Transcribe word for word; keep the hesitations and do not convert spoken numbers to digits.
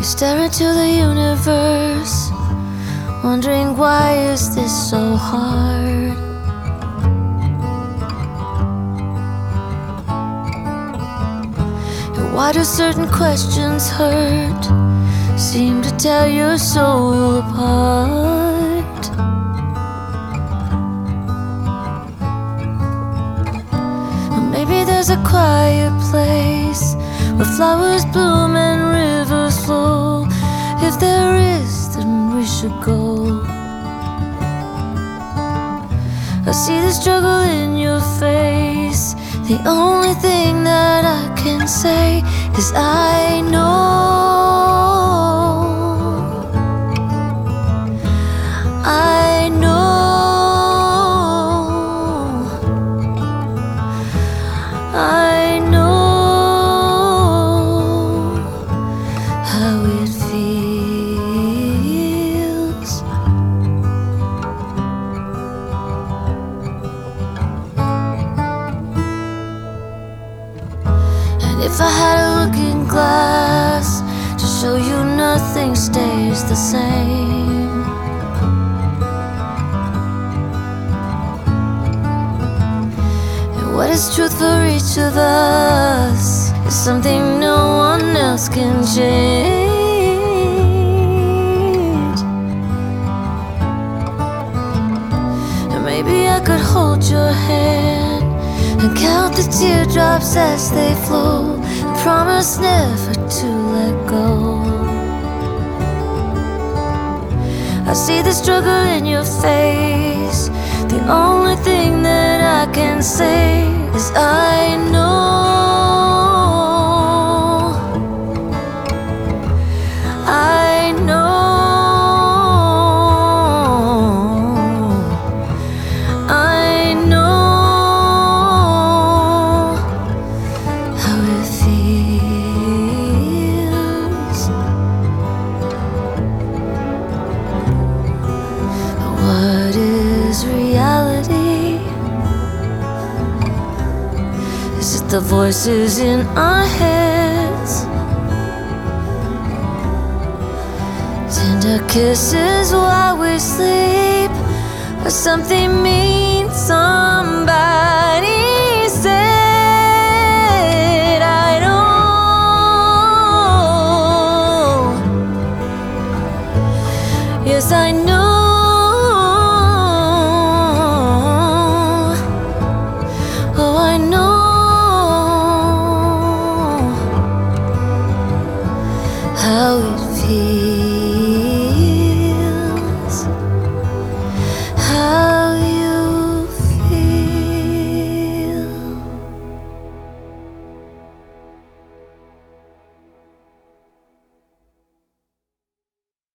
stare into the universe, wondering why is this so hard? And why do certain questions hurt, seem to tear your soul apart? Or maybe there's a quiet place where flowers bloom and rivers flow. If there is, then we should go. I see the struggle in your face. The only thing that I can say is I know. I know. I know how it feels. And if I had a looking glass to show you nothing stays the same, and what is truth for each of us is something no one else can change. And maybe I could hold your hand and count the teardrops as they flow, and promise never to let go. I see the struggle in your face. The only thing that I can say is I know. I know. I know how it feels. What is reality? Is it the voices in our heads? Tender kisses while we sleep, or something mean somebody said? I know. Yes, I know. Oh, I know.